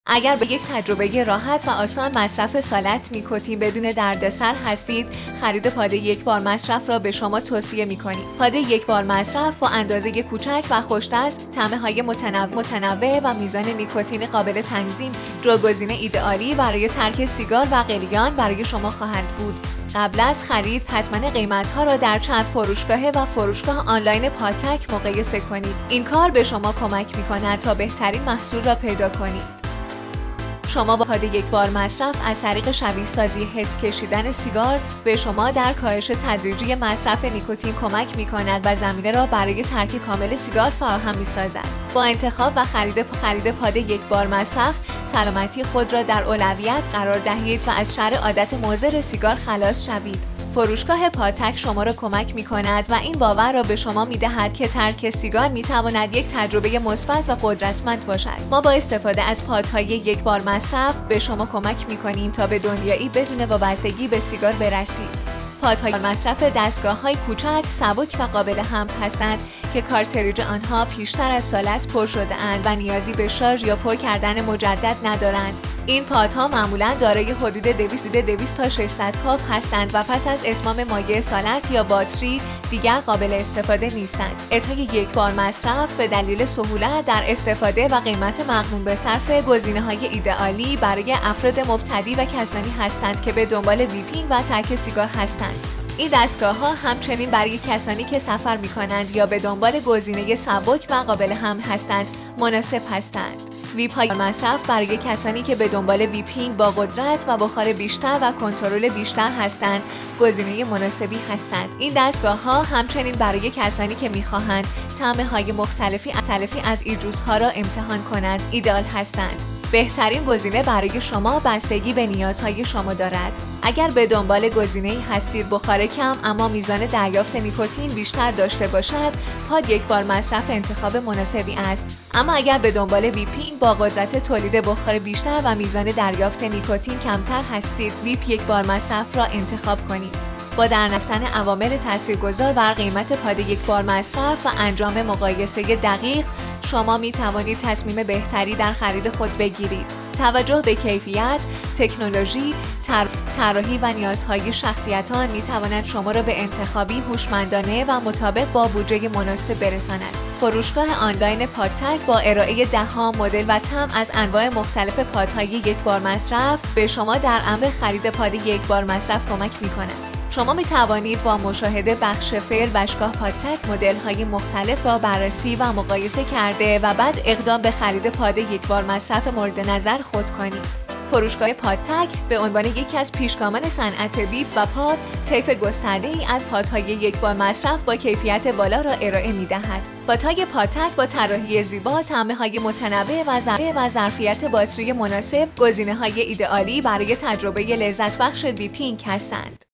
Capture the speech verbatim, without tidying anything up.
اگر به یک تجربه راحت و آسان مصرف سالت نیکوتین بدون دردسر هستید، خرید پاد یک بار مصرف را به شما توصیه می‌کنیم. پاد یک بار مصرف با اندازه کوچک و خوش‌دست، طعم‌های متنوع متنوع و میزان نیکوتین قابل تنظیم، جایگزین ایدئالی برای ترک سیگار و قلیان برای شما خواهند بود. قبل از خرید حتما قیمت‌ها را در چند فروشگاه و فروشگاه آنلاین پادتک مقایسه کنید. این کار به شما کمک می‌کند تا بهترین محصول را پیدا کنید. شما با پاد یک بار مصرف از طریق شبیه سازی حس کشیدن سیگار به شما در کاهش تدریجی مصرف نیکوتین کمک می کند و زمینه را برای ترک کامل سیگار فراهم می سازد. با انتخاب و خرید خرید پاد یک بار مصرف، سلامتی خود را در اولویت قرار دهید و از شر عادت مضر سیگار خلاص شوید. فروشگاه پادتک شما را کمک می کند و این باور را به شما می دهد که ترک سیگار می تواند یک تجربه مثبت و قدرتمند باشد. ما با استفاده از پادهای یک بار مصرف به شما کمک می کنیم تا به دنیایی بدون وابستگی به سیگار برسید. پادهای مصرف دستگاه‌های کوچک، سبک و قابل حمل هستند که کارتریج آنها پیشتر از سالت پر شده اند و نیازی به شارژ یا پر کردن مجدد ندارند. این پادها معمولاً دارای حدود دویست تا ششصد کاف هستند و پس از اتمام مایع سالت یا باتری دیگر قابل استفاده نیستند. اتای یک بار مصرف به دلیل سهولت در استفاده و قیمت مقرون به صرف گزینه‌های ایدئالی برای افراد مبتدی و کسانی هستند که به دنبال ویپینگ و ترک سیگار هستند. این دستگاه‌ها همچنین برای کسانی که سفر می‌کنند یا به دنبال گزینه سبک و قابل حمل هستند مناسب هستند. ویپ‌های مصرف برای کسانی که به دنبال ویپینگ با قدرت و بخار بیشتر و کنترل بیشتر هستند گزینه مناسبی هستند. این دستگاه‌ها همچنین برای کسانی که می‌خواهند طعم‌های مختلفی مختلفی از این جوس‌ها را امتحان کنند ایدئال هستند. بهترین گزینه برای شما بستگی به نیازهای شما دارد. اگر به دنبال گزینه‌ای هستید بخار کم اما میزان دریافت نیکوتین بیشتر داشته باشد، پاد یک بار مصرف انتخاب مناسبی است. اما اگر به دنبال ویپینگ با قدرت تولید بخار بیشتر و میزان دریافت نیکوتین کمتر هستید، ویپ یک بار مصرف را انتخاب کنید. با درنفتن عوامل تاثیرگذار بر قیمت پاد یک بار مصرف و انجام مقایسه دقیق، شما می توانید تصمیم بهتری در خرید خود بگیرید. توجه به کیفیت، تکنولوژی، طراحی و نیازهای شخصیتان می تواند شما را به انتخابی هوشمندانه و مطابق با بودجه مناسب برساند. فروشگاه آنلاین پادتک با ارائه ده‌ها مدل و طعم از انواع مختلف پادهای یک بار مصرف به شما در امر خرید پاد یک بار مصرف کمک می کند. شما می توانید با مشاهده بخش فعل باشگاه پادتک مدل‌های مختلف را بررسی و مقایسه کرده و بعد اقدام به خرید پاد یک بار مصرف مورد نظر خود کنید. فروشگاه پادتک به عنوان یکی از پیشگامان صنعت ویپ و پاد، طیف گسترده‌ای از پادهای یک بار مصرف با کیفیت بالا را ارائه می‌دهد. پادهای پادتک با طراحی زیبا، طعم‌های متنوع و ظرف و ظرفیت باتری مناسب، گزینه‌های ایدئالی برای تجربه لذت بخش ویپینگ هستند.